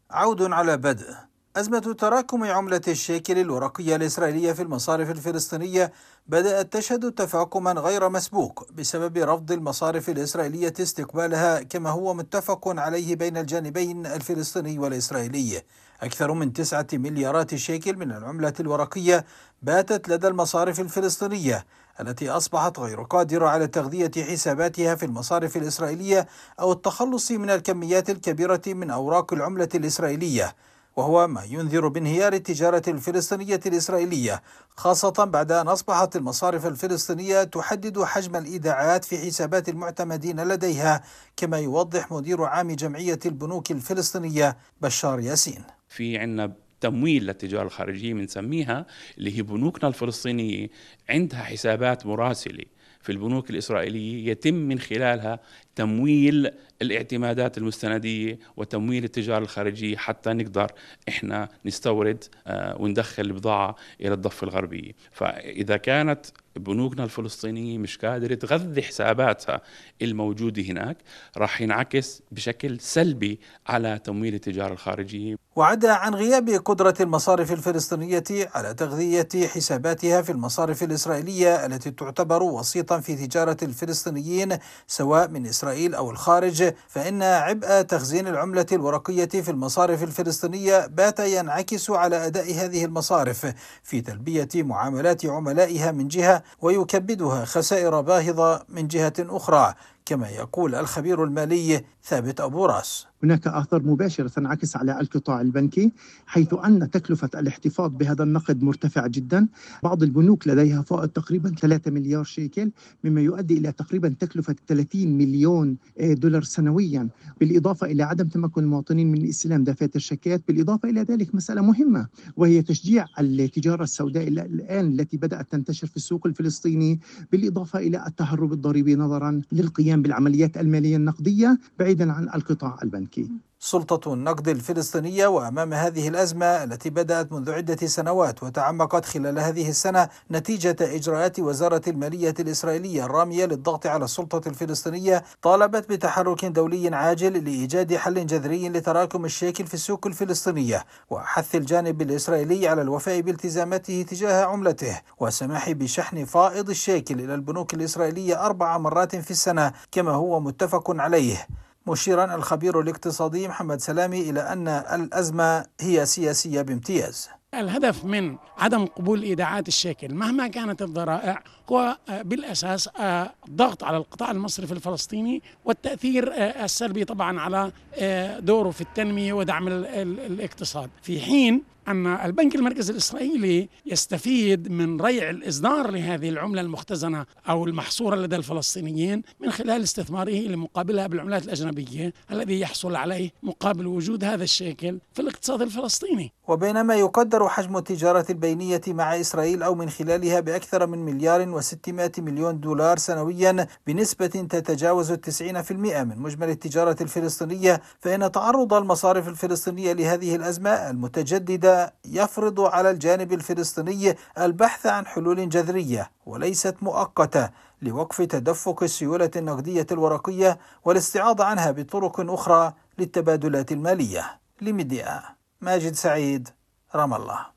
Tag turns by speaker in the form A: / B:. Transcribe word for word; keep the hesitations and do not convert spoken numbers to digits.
A: عود على بدء. أزمة تراكم عملة الشيكل الورقية الإسرائيلية في المصارف الفلسطينية بدأت تشهد تفاقما غير مسبوق بسبب رفض المصارف الإسرائيلية استقبالها كما هو متفق عليه بين الجانبين الفلسطيني والإسرائيلي. أكثر من تسعة مليارات شيكل من العملة الورقية باتت لدى المصارف الفلسطينية التي أصبحت غير قادرة على تغذية حساباتها في المصارف الإسرائيلية أو التخلص من الكميات الكبيرة من أوراق العملة الإسرائيلية، وهو ما ينذر بانهيار التجارة الفلسطينية الإسرائيلية، خاصة بعد أن أصبحت المصارف الفلسطينية تحدد حجم الإيداعات في حسابات المعتمدين لديها، كما يوضح مدير عام جمعية البنوك الفلسطينية بشار ياسين.
B: في عنا تمويل للتجارة الخارجية بنسميها اللي هي بنوكنا الفلسطينية عندها حسابات مراسلة في البنوك الإسرائيلية يتم من خلالها تمويل الاعتمادات المستندية وتمويل التجارة الخارجية حتى نقدر إحنا نستورد وندخل البضاعة إلى الضفة الغربية. فإذا كانت بنوكنا الفلسطينية مش قادرة تغذي حساباتها الموجودة هناك راح ينعكس بشكل سلبي على تمويل التجارة الخارجية.
A: وعدا عن غياب قدرة المصارف الفلسطينية على تغذية حساباتها في المصارف الإسرائيلية التي تعتبر وسيطا في تجارة الفلسطينيين سواء من إسرائيل أو الخارج، فإن عبء تخزين العملة الورقية في المصارف الفلسطينية بات ينعكس على أداء هذه المصارف في تلبية معاملات عملائها من جهة ويكبدها خسائر باهظة من جهة أخرى، كما يقول الخبير المالي ثابت أبو راس.
C: هناك آثار مباشرة تنعكس على القطاع البنكي، حيث أن تكلفة الاحتفاظ بهذا النقد مرتفعة جدا. بعض البنوك لديها فائض تقريبا ثلاثة مليار شيكل، مما يؤدي إلى تقريبا تكلفة ثلاثين مليون دولار سنويا، بالإضافة إلى عدم تمكن المواطنين من استلام دفاتر شيكات. بالإضافة إلى ذلك مسألة مهمة وهي تشجيع التجارة السوداء الآن التي بدأت تنتشر في السوق الفلسطيني، بالإضافة إلى التهرب الضريبي نظرا للقيام بالعمليات المالية النقدية بعيدا عن القطاع البنكي.
A: سلطة النقد الفلسطينية وأمام هذه الأزمة التي بدأت منذ عدة سنوات وتعمقت خلال هذه السنة نتيجة إجراءات وزارة المالية الإسرائيلية الرامية للضغط على السلطة الفلسطينية، طالبت بتحرك دولي عاجل لإيجاد حل جذري لتراكم الشيكل في السوق الفلسطينية، وحث الجانب الإسرائيلي على الوفاء بالتزاماته تجاه عملته والسماح بشحن فائض الشيكل إلى البنوك الإسرائيلية أربع مرات في السنة كما هو متفق عليه، مشيرا الخبير الاقتصادي محمد سلامي إلى أن الأزمة هي سياسية بامتياز.
D: الهدف من عدم قبول إيداعات الشيكل مهما كانت الذرائع هو بالأساس الضغط على القطاع المصرفي الفلسطيني والتأثير السلبي طبعا على دوره في التنمية ودعم الاقتصاد، في حين أن البنك المركزي الإسرائيلي يستفيد من ريع الإصدار لهذه العملة المختزنة أو المحصورة لدى الفلسطينيين من خلال استثماره لمقابلها بالعملات الأجنبية الذي يحصل عليه مقابل وجود هذا الشيكل في الاقتصاد الفلسطيني.
A: وبينما يقدر حجم التجارة البينية مع إسرائيل أو من خلالها بأكثر من مليار وستمائة مليون دولار سنويا بنسبة تتجاوز التسعين في المئة من مجمل التجارة الفلسطينية، فإن تعرض المصارف الفلسطينية لهذه الأزمة المتجددة يفرض على الجانب الفلسطيني البحث عن حلول جذرية وليست مؤقتة لوقف تدفق السيولة النقدية الورقية والاستعاضة عنها بطرق أخرى للتبادلات المالية. لميديا ماجد سعيد، رام الله.